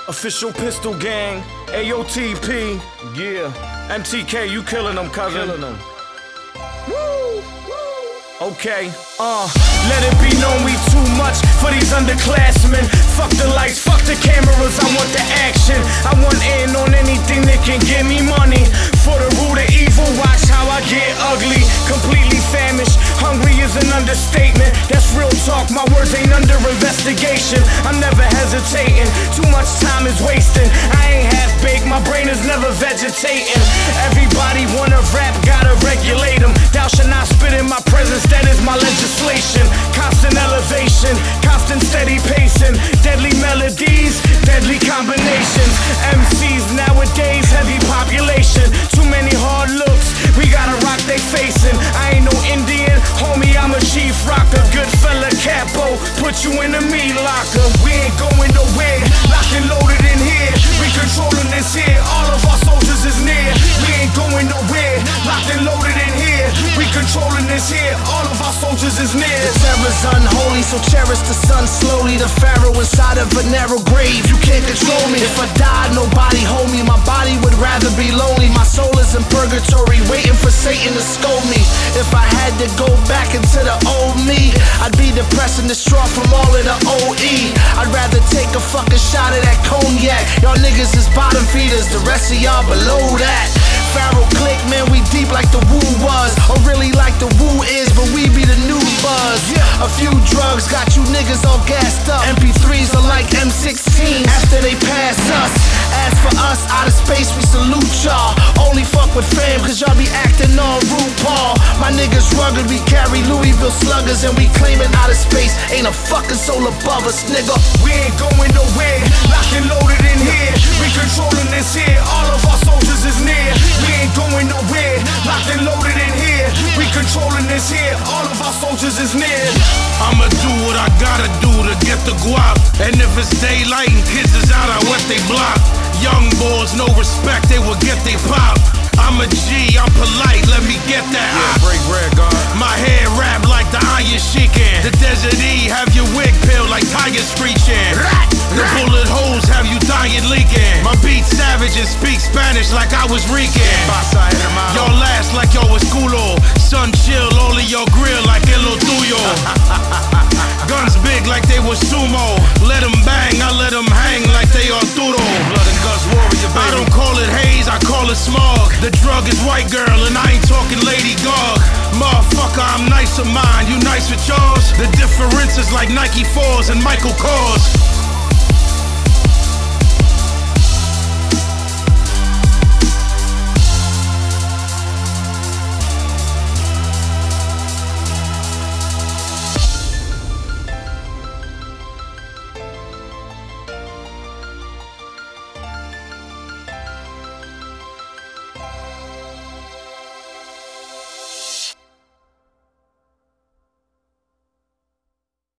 Official Pistol Gang, AOTP, yeah. MTK, you killing them, cousin. Killing them. Woo! Okay, let it be known we too much for these underclassmen. Fuck the lights, fuck the cameras, I want the action. I want in on anything that can give me money. For the root of evil, watch how I get ugly. Completely famished, hungry is an understatement. That's real talk, my words ain't under investigation. I'm never hesitating, too much time is wasting. I ain't half-baked, my brain is never vegetating. Everybody wanna rap, gotta regulate them. Thou shalt not spit in my presence, that is my legislation. Constant elevation, constant steady pacing. Deadly melodies, deadly combinations. MCs nowadays, heavy population. Too many hard looks, we gotta rock they facing. I ain't no Indian, homie, I'm a chief rocker. Good fella capo, put you in the meat locker. We ain't going nowhere, locked and loaded in here. We controlling this here, all of our soldiers is near. We ain't going nowhere, locked and loaded in here. We controlling this here, all of our soldiers is near. The terror's unholy, so cherish the sun slowly. The pharaoh inside of a narrow grave, you can't control me. If I died, nobody hold me. My body would rather be lonely. My soul is in purgatory, waiting for Satan to scold me. If I had to go back into the old me, I'd be depressed and distraught from all of the OE. I'd rather take a fucking shot of that cognac. Y'all niggas is bottom feeders, the rest of y'all below that. Pharaoh click, man, we deep like the woo was. Or really like the woo is, but we be the new buzz. A few drugs got you niggas all gassed up. MP3s are like M16s after they pass us. As for us, out of space, we salute y'all. Only fuck with fam, cause y'all be acting on RuPaul. My niggas rugged, we carry Louisville sluggers, and we claiming out of space. Ain't a fucking soul above us, nigga. We ain't going nowhere, locked and loaded in here. We controlling this here, all of our soldiers is near. We ain't going nowhere, locked and loaded in here. We controlling this here, all of our soldiers is near. I'ma do what I gotta do to get the guap. And if it's daylight and kids is out, I wet they block. Young boys, no respect, they will get they pop. I'm a G, I'm polite, let me get that. Yeah, break bread, God. My head wrapped like the Iron Sheikah. The Desert E have your wig peeled like tigers screeching. The bullet holes have you dying leaking. My beat savage and speak Spanish like I was reeking. Y'all last like y'all was culo. Sun chill, all of y'all grill like el lo tuyo. Guns big like they was sumo. Let them bang, I let them hang like they Arturo. Blood and guts warrior, baby. I don't call it haze, I call it smog. The drug is white girl and I ain't talking Lady Gog. Motherfucker, I'm nice with mine, you nice with yours? The difference is like Nike 4s and Michael Kors.